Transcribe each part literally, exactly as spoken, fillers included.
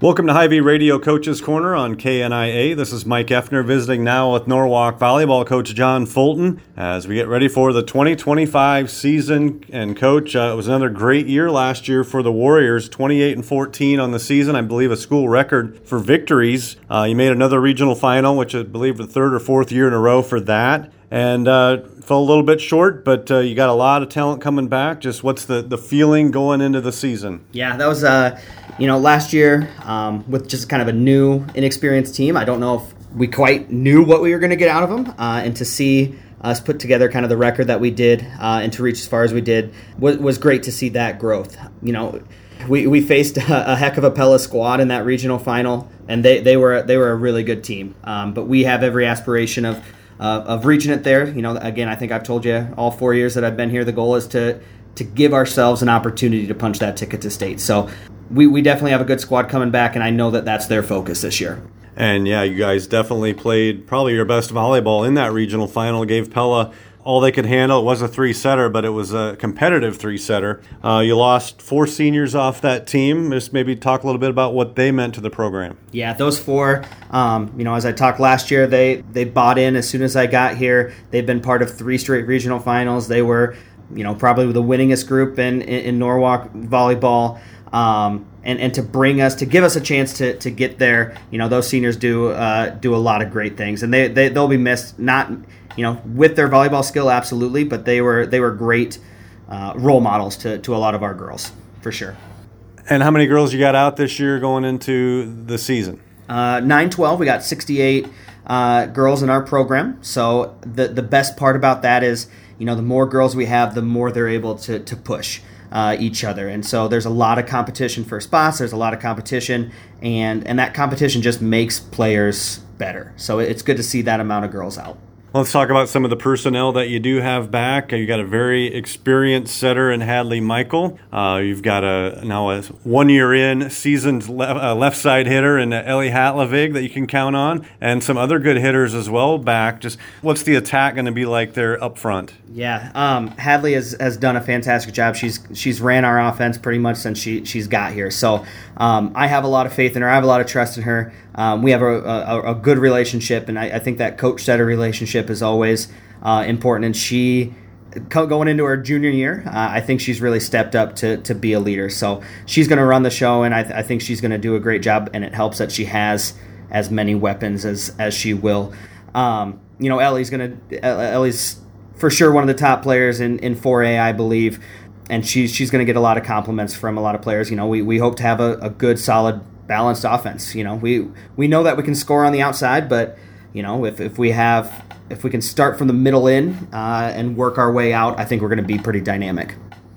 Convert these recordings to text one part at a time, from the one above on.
Welcome to Hy-Vee Radio Coaches Corner on K N I A. This is Mike Effner visiting now with Norwalk volleyball coach John Fulton as we get ready for the twenty twenty-five season. And coach, uh, it was another great year last year for the Warriors, twenty-eight and fourteen on the season. I believe a school record for victories. Uh, you made another regional final, which I believe the third or fourth year in a row for that. And uh, fell a little bit short, but uh, you got a lot of talent coming back. Just what's the, the feeling going into the season? Yeah, that was, uh, you know, last year um, with just kind of a new, inexperienced team. I don't know if we quite knew what we were going to get out of them. Uh, and to see us put together kind of the record that we did uh, and to reach as far as we did was, was great to see that growth. You know, we, we faced a, a heck of a Pella squad in that regional final, and they, they were they were a really good team. Um, but we have every aspiration of Uh, of reaching it there. You know, again, I think I've told you all four years that I've been here, the goal is to to give ourselves an opportunity to punch that ticket to state. So we, we definitely have a good squad coming back, and I know that that's their focus this year. And yeah, you guys definitely played probably your best volleyball in that regional final. Gave Pella all they could handle. It was a three-setter, but it was a competitive three-setter. Uh, you lost four seniors off that team. Just maybe talk a little bit about what they meant to the program. Yeah, those four, um, you know, as I talked last year, they, they bought in as soon as I got here. They've been part of three straight regional finals. They were, you know, probably the winningest group in, in, in Norwalk volleyball. Um, and, and to bring us, to give us a chance to, to get there, you know, those seniors do uh, do a lot of great things. And they, they, they'll be missed, not, you know, with their volleyball skill, absolutely, but they were they were great uh, role models to, to a lot of our girls, for sure. And how many girls you got out this year going into the season? Uh, nine twelve, we got sixty-eight uh, girls in our program. So the the best part about that is, you know, the more girls we have, the more they're able to to push uh, each other. And so there's a lot of competition for spots. There's a lot of competition, and and that competition just makes players better. So it's good to see that amount of girls out. Let's talk about some of the personnel that you do have back. You got a very experienced setter in Hadley Michael. Uh, you've got a now a one year in seasoned le- uh, left side hitter in Ellie Hatlavig that you can count on, and some other good hitters as well back. Just what's the attack going to be like there up front? Yeah, um, Hadley has, has done a fantastic job. She's she's ran our offense pretty much since she she's got here. So um, I have a lot of faith in her. I have a lot of trust in her. Um, we have a, a, a good relationship, and I, I think that coach-setter relationship is always uh, important. And she, going into her junior year, uh, I think she's really stepped up to to be a leader. So she's going to run the show, and I, th- I think she's going to do a great job. And it helps that she has as many weapons as as she will. Um, you know, Ellie's going to Ellie's for sure one of the top players in in four A, I believe, and she's she's going to get a lot of compliments from a lot of players. You know, we we hope to have a, a good, solid, balanced offense. You know, we we know that we can score on the outside, but you know, if if we have if we can start from the middle in uh, and work our way out, I think we're going to be pretty dynamic.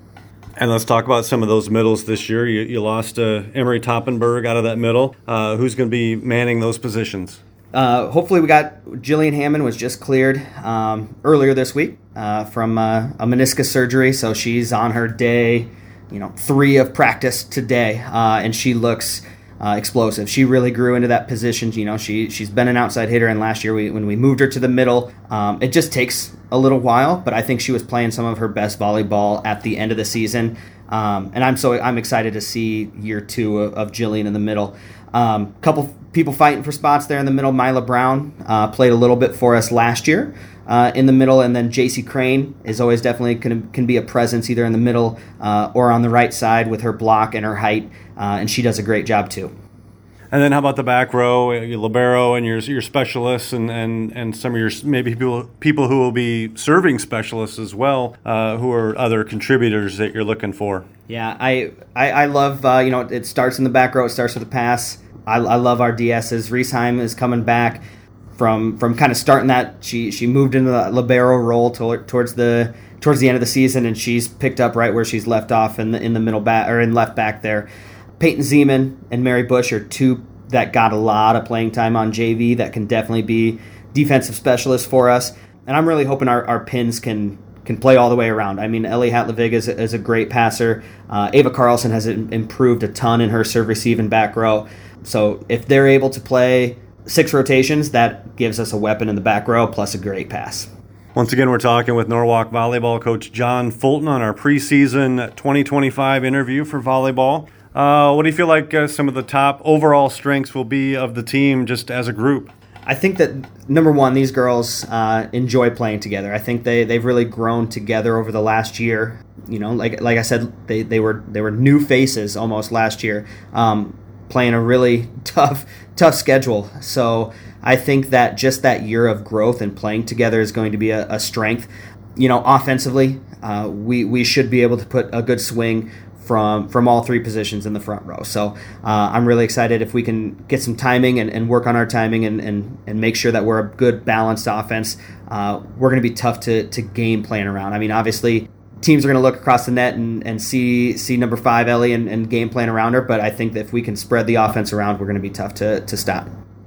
And let's talk about some of those middles this year. You, you lost uh, Emery Toppenberg out of that middle. Uh, who's going to be manning those positions? Uh, hopefully we got Jillian Hammond was just cleared um, earlier this week uh, from uh, a meniscus surgery, so she's on her day, you know, three of practice today, uh, and she looks Uh, explosive. She really grew into that position. You know, she she's been an outside hitter, and last year we, when we moved her to the middle, um, it just takes a little while. But I think she was playing some of her best volleyball at the end of the season, um, and I'm so I'm excited to see year two of, of Jillian in the middle. A um, couple people fighting for spots there in the middle. Mila Brown uh, played a little bit for us last year uh, in the middle, and then J C Crane is always definitely can can be a presence either in the middle uh, or on the right side with her block and her height. Uh, and she does a great job too. And then how about the back row, your libero and your your specialists, and, and, and some of your maybe people people who will be serving specialists as well, uh, who are other contributors that you're looking for? Yeah, I I, I love uh, you know it starts in the back row. It starts with a pass. I, I love our D Ss. Riesheim is coming back from from kind of starting that. She she moved into the libero role to, towards the towards the end of the season, and she's picked up right where she's left off in the in the middle back or in left back there. Peyton Zeman and Mary Bush are two that got a lot of playing time on J V that can definitely be defensive specialists for us. And I'm really hoping our, our pins can can play all the way around. I mean, Ellie Hatlavig is, is a great passer. Uh, Ava Carlson has improved a ton in her serve receive and back row. So if they're able to play six rotations, that gives us a weapon in the back row plus a great pass. Once again, we're talking with Norwalk volleyball coach John Fulton on our preseason twenty twenty-five interview for volleyball. Uh, what do you feel like uh, some of the top overall strengths will be of the team just as a group? I think that, number one, these girls uh, enjoy playing together. I think they, they've really grown together over the last year. You know, like like I said, they, they were they were new faces almost last year, um, playing a really tough tough schedule. So I think that just that year of growth and playing together is going to be a, a strength. You know, offensively, uh, we we should be able to put a good swing from from all three positions in the front row. So uh, I'm really excited if we can get some timing and, and work on our timing and, and, and make sure that we're a good balanced offense. Uh, we're going to be tough to to game plan around. I mean, obviously, teams are going to look across the net and, and see see number five Ellie and, and game plan around her, but I think that if we can spread the offense around, we're going to be tough to, to stop.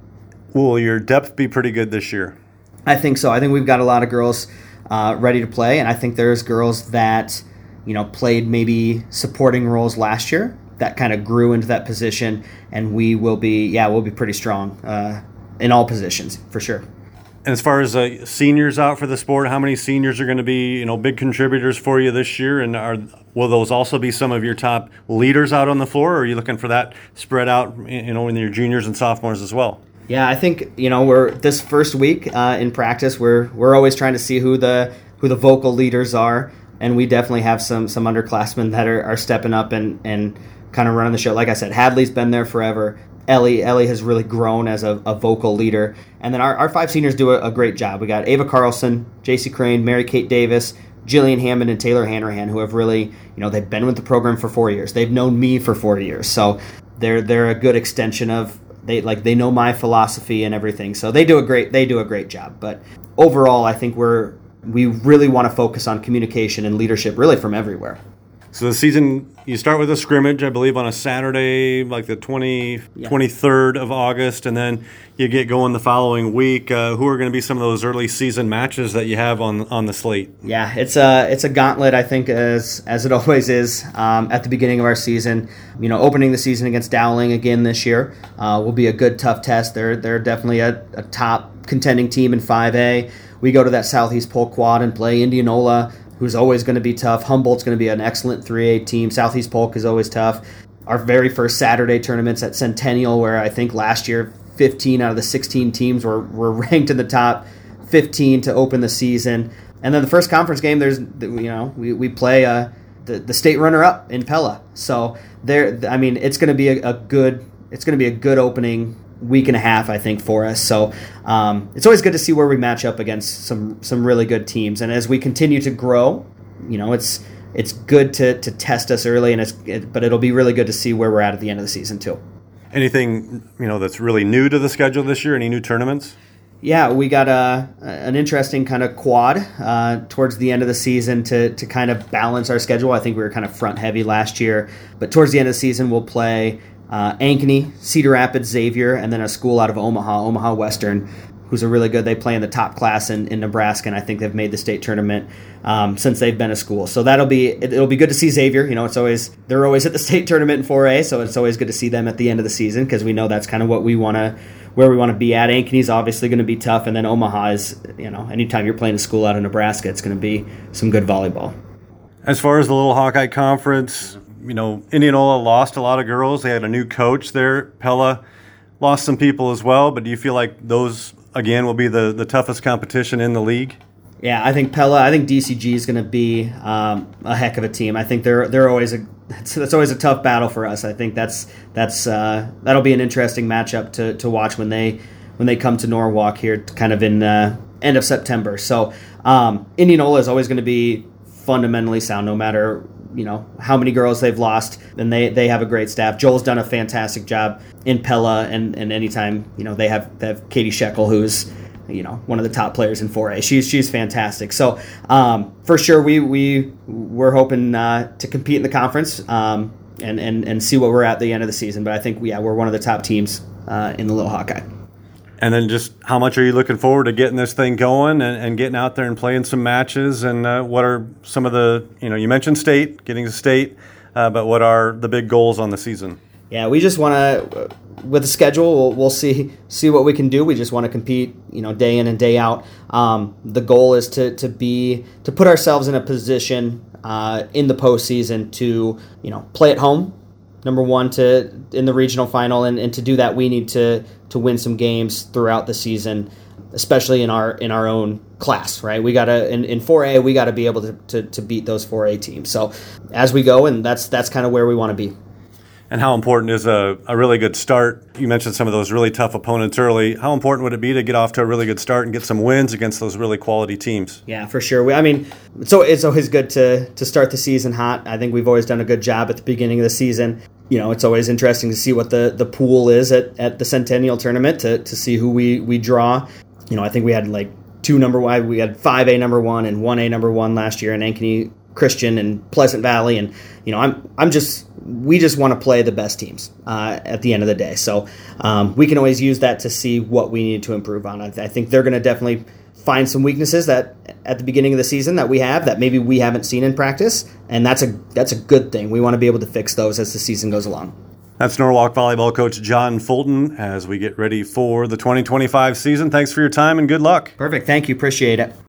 Will your depth be pretty good this year? I think so. I think we've got a lot of girls uh, ready to play, and I think there's girls that, you know, played maybe supporting roles last year that kind of grew into that position, and we will be, yeah, we'll be pretty strong uh, in all positions for sure. And as far as uh, seniors out for the sport, how many seniors are going to be, you know, big contributors for you this year? And are will those also be some of your top leaders out on the floor, or are you looking for that spread out, you know, in your juniors and sophomores as well? Yeah, I think, you know, we're this first week uh, in practice, we're we're always trying to see who the who the vocal leaders are, and we definitely have some some underclassmen that are, are stepping up and and kind of running the show. Like I said, Hadley's been there forever. Ellie Ellie has really grown as a, a vocal leader. And then our, our five seniors do a, a great job. We got Ava Carlson, J C Crane, Mary Kate Davis, Jillian Hammond, and Taylor Hanrahan, who have really, you know, they've been with the program for four years. They've known me for four years. So they're they're a good extension of they like they know my philosophy and everything. So they do a great they do a great job. But overall, I think we're we really want to focus on communication and leadership really from everywhere. So the season, you start with a scrimmage, I believe, on a Saturday, like the twentieth, Yeah. twenty-third of August, and then you get going the following week. Uh, who are going to be some of those early season matches that you have on on the slate? Yeah, it's a it's a gauntlet, I think, as as it always is um, at the beginning of our season. You know, opening the season against Dowling again this year uh, will be a good tough test. They're they're definitely a, a top contending team in five A. We go to that Southeast Polk Quad and play Indianola, who's always going to be tough. Humboldt's going to be an excellent three A team. Southeast Polk is always tough. Our very first Saturday tournament's at Centennial, where I think last year fifteen out of the sixteen teams were, were ranked in the top fifteen to open the season. And then the first conference game, there's you know we, we play uh, the the state runner-up in Pella. So there, I mean, it's going to be a, a good it's going to be a good opening week and a half, I think, for us. So um, it's always good to see where we match up against some some really good teams. And as we continue to grow, you know, it's it's good to to test us early, and it's it, but it'll be really good to see where we're at at the end of the season too. Anything, you know, that's really new to the schedule this year? Any new tournaments? Yeah, we got a an interesting kind of quad uh, towards the end of the season to to kind of balance our schedule. I think we were kind of front heavy last year, but towards the end of the season we'll play Uh, Ankeny, Cedar Rapids, Xavier, and then a school out of Omaha, Omaha Western, who's a really good. They play in the top class in, in Nebraska, and I think they've made the state tournament um, since they've been a school. So that'll be it, it'll be good to see Xavier. You know, it's always they're always at the state tournament in four A, so it's always good to see them at the end of the season because we know that's kind of what we want to where we want to be at. Ankeny's obviously going to be tough, and then Omaha is, you know, anytime you're playing a school out of Nebraska, it's going to be some good volleyball. As far as the Little Hawkeye Conference, you know, Indianola lost a lot of girls. They had a new coach there. Pella lost some people as well. But do you feel like those, again, will be the, the toughest competition in the league? Yeah, I think Pella, I think D C G is going to be um, a heck of a team. I think they're they're always a that's, that's always a tough battle for us. I think that's that's uh, that'll be an interesting matchup to, to watch when they when they come to Norwalk here, kind of in uh, end of September. So um, Indianola is always going to be fundamentally sound, no matter you know how many girls they've lost, and they they have a great staff. Joel's done a fantastic job in Pella, and and anytime you know they have they have Katie Shekel, who's you know one of the top players in four A. She's she's fantastic. So um, for sure we we we're hoping uh, to compete in the conference um, and and and see what we're at the end of the season. But I think yeah we're one of the top teams uh, in the Little Hawkeye. And then just how much are you looking forward to getting this thing going and, and getting out there and playing some matches? And uh, what are some of the, you know, you mentioned state, getting to state, uh, but what are the big goals on the season? Yeah, we just want to, with the schedule, we'll, we'll see see what we can do. We just want to compete, you know, day in and day out. Um, the goal is to to be to put ourselves in a position uh, in the postseason to, you know, play at home, number one to in the regional final, and, and to do that, we need to to win some games throughout the season, especially in our in our own class, right? We gotta in, in four A, we gotta be able to, to to beat those four A teams. So as we go, and that's that's kind of where we want to be. And how important is a, a really good start? You mentioned some of those really tough opponents early. How important would it be to get off to a really good start and get some wins against those really quality teams? Yeah, for sure. We, I mean, so it's always good to to start the season hot. I think we've always done a good job at the beginning of the season. You know, it's always interesting to see what the, the pool is at, at the Centennial Tournament to, to see who we, we draw. You know, I think we had like two number one, we had five A number one and one A number one last year in Ankeny Christian and Pleasant Valley, and you know, I'm I'm just we just want to play the best teams uh, at the end of the day. So um, we can always use that to see what we need to improve on. I, th- I think they're going to definitely find some weaknesses that at the beginning of the season that we have that maybe we haven't seen in practice, and that's a that's a good thing. We want to be able to fix those as the season goes along. That's Norwalk volleyball coach John Fulton as we get ready for the twenty twenty-five season. Thanks for your time and good luck. Perfect. Thank you. Appreciate it.